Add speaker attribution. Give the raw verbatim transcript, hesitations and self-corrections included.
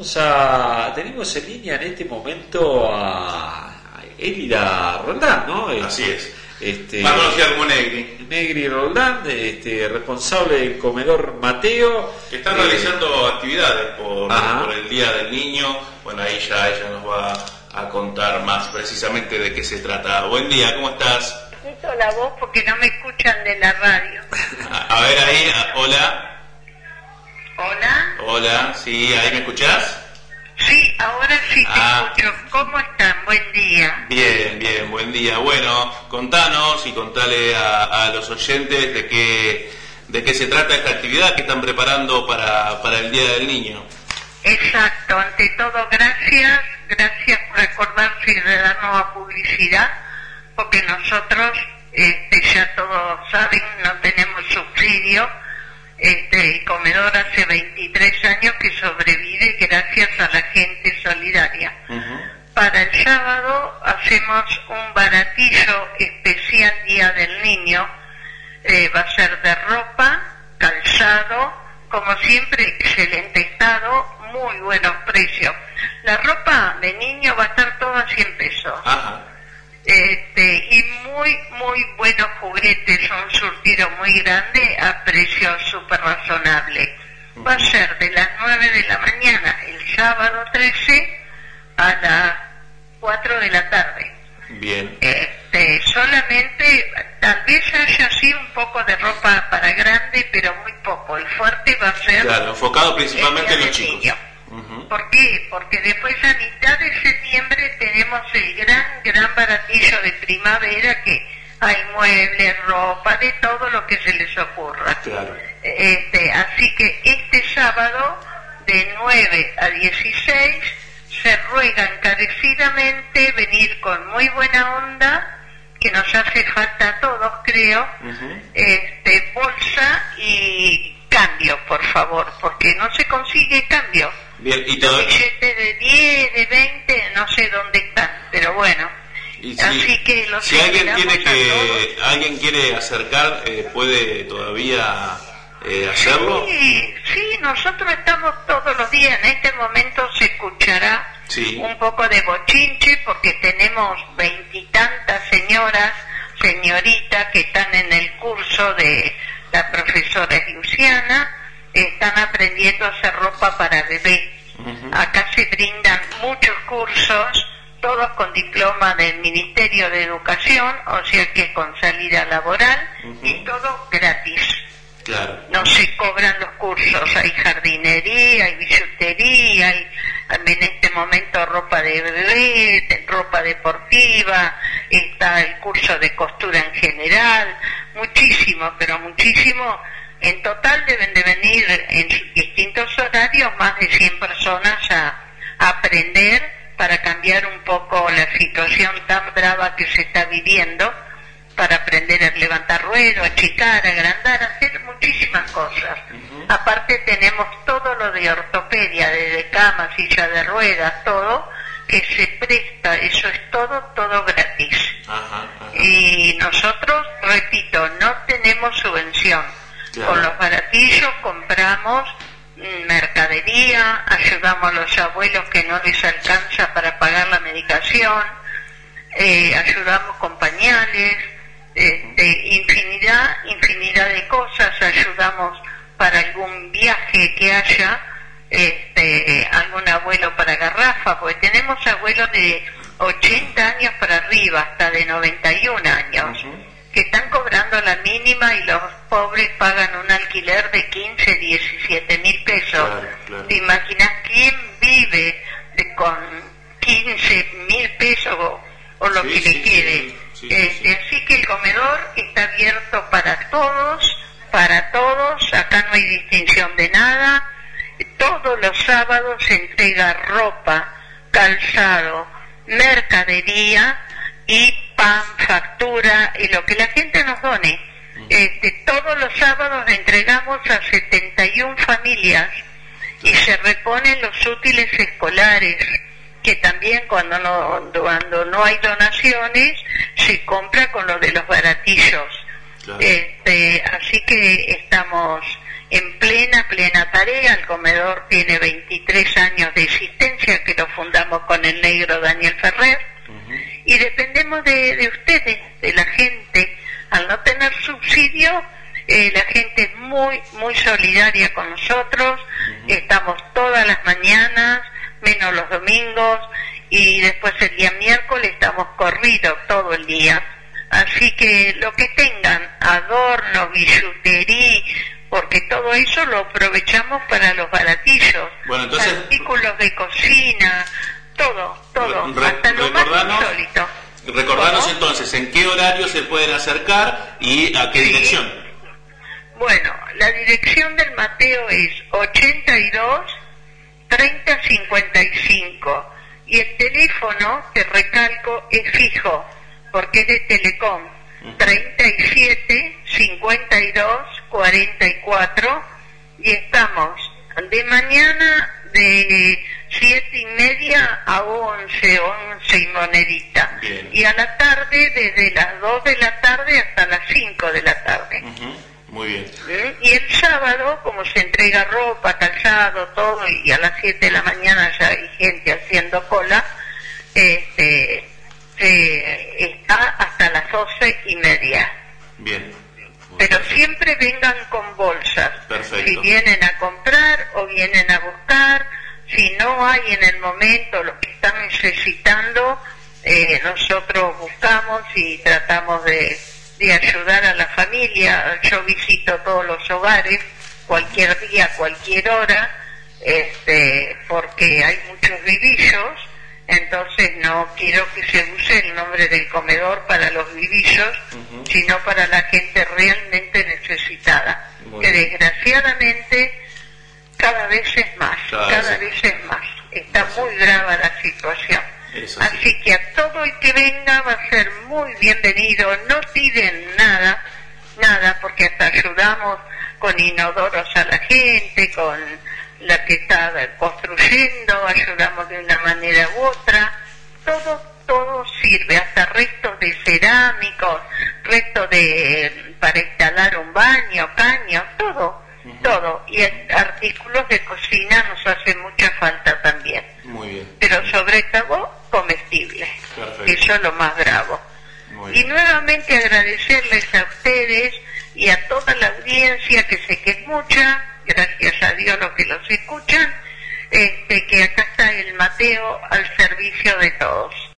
Speaker 1: Tenemos a tenemos en línea en este momento a, a Elida Roldán, ¿no?
Speaker 2: Así es.
Speaker 1: Este,
Speaker 2: más conocida como Negri.
Speaker 1: Negri Roldán, este, responsable del comedor Mateo.
Speaker 2: Que están
Speaker 1: eh,
Speaker 2: realizando actividades por, por el Día del Niño. Bueno, ahí ya ella nos va a contar más precisamente de qué se trata. Buen día, ¿cómo estás?
Speaker 3: Quito la voz porque no me escuchan de la radio.
Speaker 2: A, a ver ahí, a, hola.
Speaker 3: Hola.
Speaker 2: Hola, sí, ¿ahí me escuchás?
Speaker 3: Sí, ahora sí te
Speaker 2: Ah.
Speaker 3: escucho. ¿Cómo están? Buen día.
Speaker 2: Bien, bien, buen día. Bueno, contanos y contale a, a los oyentes de qué, de qué se trata esta actividad que están preparando para, para el Día del Niño.
Speaker 3: Exacto, ante todo gracias, gracias por acordarse de darnos a publicidad, porque nosotros, este, ya todos saben, no tenemos subsidio. Este, el comedor hace veintitrés años que sobrevive gracias a la gente solidaria. Uh-huh. Para el sábado hacemos un baratillo especial Día del Niño. Eh, va a ser de ropa, calzado, como siempre, excelente estado, muy buenos precios. La ropa de niño va a estar toda a cien pesos. Uh-huh. Este, y muy, muy buenos juguetes, un surtido muy grande a precio súper razonable. Va a ser de las nueve de la mañana, el sábado trece, a las cuatro de la tarde.
Speaker 2: Bien.
Speaker 3: Este, solamente, tal vez haya así un poco de ropa para grande, pero muy poco. El fuerte va a ser...
Speaker 2: Claro, enfocado principalmente en los chicos.
Speaker 3: Niño. Uh-huh. ¿Por qué? Porque después a mitad de septiembre tenemos el gran, gran baratillo de primavera, que hay muebles, ropa, de todo lo que se les ocurra.
Speaker 2: Claro.
Speaker 3: Este, así que este sábado, de nueve a dieciséis, se ruega encarecidamente venir con muy buena onda, que nos hace falta a todos, creo, uh-huh. este, bolsa y cambio, por favor, porque no se consigue cambio.
Speaker 2: Bien, y todo...
Speaker 3: Los billetes de diez, de veinte, no sé dónde están, pero bueno.
Speaker 2: Y si,
Speaker 3: así que los
Speaker 2: si alguien tiene que alguien quiere acercar, eh, puede todavía eh, hacerlo.
Speaker 3: Sí, sí, nosotros estamos todos los días. En este momento se escuchará sí. un poco de bochinche porque tenemos veintitantas señoras, señoritas que están en el curso de la profesora Luciana. Están aprendiendo a hacer ropa para bebé. Uh-huh. Acá se brindan muchos cursos, todos con diploma del Ministerio de Educación, o sea que con salida laboral, uh-huh. y todo gratis.
Speaker 2: Claro.
Speaker 3: No se cobran los cursos, hay jardinería, hay bisutería, hay en este momento ropa de bebé, ropa deportiva, está el curso de costura en general, muchísimo, pero muchísimo. En total deben de venir en distintos horarios más de cien personas a, a aprender para cambiar un poco la situación tan brava que se está viviendo, para aprender a levantar ruedo, a achicar, a agrandar, a hacer muchísimas cosas. Uh-huh. Aparte tenemos todo lo de ortopedia, desde cama, silla de ruedas, todo, que se presta, eso es todo, todo gratis. Ajá, ajá. Y nosotros, repito, no tenemos subvención. Claro. Con los baratillos compramos mercadería, ayudamos a los abuelos que no les alcanza para pagar la medicación, eh, ayudamos con pañales, este, infinidad, infinidad de cosas, ayudamos para algún viaje que haya, este, algún abuelo para garrafa, porque tenemos abuelos de ochenta años para arriba, hasta de noventa y un años. Uh-huh. Que están cobrando la mínima y los pobres pagan un alquiler de quince, diecisiete mil pesos. Claro, claro. ¿Te imaginas quién vive de, con quince mil pesos o, o lo sí, que sí, le quede? Sí, sí, este, sí. Así que el comedor está abierto para todos, para todos, acá no hay distinción de nada. Todos los sábados se entrega ropa, calzado, mercadería y pan, factura y lo que la gente nos done. Este, todos los sábados entregamos a setenta y una familias y se reponen los útiles escolares, que también cuando no, cuando no hay donaciones se compra con lo de los baratillos. Claro. Este, así que estamos en plena, plena tarea. El comedor tiene veintitrés años de existencia, que lo fundamos con el negro Daniel Ferrer, uh-huh. y dependemos de, de ustedes, de la gente. Al no tener subsidio, eh, la gente es muy, muy solidaria con nosotros, uh-huh. estamos todas las mañanas, menos los domingos, y después el día miércoles estamos corridos todo el día. Así que lo que tengan, adornos, billutería, porque todo eso lo aprovechamos para los baratillos,
Speaker 2: bueno, entonces,
Speaker 3: artículos de cocina, todo, todo,
Speaker 2: re,
Speaker 3: hasta lo más insólito.
Speaker 2: Recordanos ¿Cómo? Entonces, ¿en qué horario se pueden acercar y a qué sí. dirección?
Speaker 3: Bueno, la dirección del Mateo es ochenta y dos, treinta, cincuenta y cinco, y el teléfono, te recalco, es fijo, porque es de Telecom, treinta y siete, cincuenta y dos, cuarenta y cuatro, y estamos de mañana de siete y media a once, once y monedita.
Speaker 2: Bien.
Speaker 3: Y a la tarde desde las dos de la tarde hasta las cinco de la tarde.
Speaker 2: Uh-huh. Muy bien.
Speaker 3: ¿Mm? Y el sábado, como se entrega ropa, calzado, todo, y a las siete de la mañana ya hay gente haciendo cola, este, se está hasta las doce y media.
Speaker 2: Bien.
Speaker 3: Pero siempre vengan con bolsas.
Speaker 2: Perfecto.
Speaker 3: Si vienen a comprar o vienen a buscar, si no hay en el momento lo que están necesitando, eh, nosotros buscamos y tratamos de, de ayudar a la familia. Yo visito todos los hogares, cualquier día, cualquier hora, este, porque hay muchos vivillos. Entonces no quiero que se use el nombre del comedor para los vivillos, uh-huh. sino para la gente realmente necesitada, Muy que bien. desgraciadamente cada vez es más, cada, cada vez es más. Está Eso. muy grave la situación. Eso Así sí. que a todo el que venga va a ser muy bienvenido. No piden nada, nada, porque hasta ayudamos con inodoros a la gente, con la que está construyendo, ayudamos de una manera u otra, todo, todo sirve, hasta restos de cerámicos, restos de, para instalar un baño, caños, todo, uh-huh. todo, y artículos de cocina nos hace mucha falta también.
Speaker 2: Muy bien.
Speaker 3: Pero sobre todo, comestibles,
Speaker 2: Perfecto.
Speaker 3: que eso es lo más bravo.
Speaker 2: Muy
Speaker 3: y
Speaker 2: bien.
Speaker 3: nuevamente agradecerles a ustedes y a toda la audiencia, que sé que es mucha, gracias a Dios los que los escuchan, este, que acá está el Mateo al servicio de todos.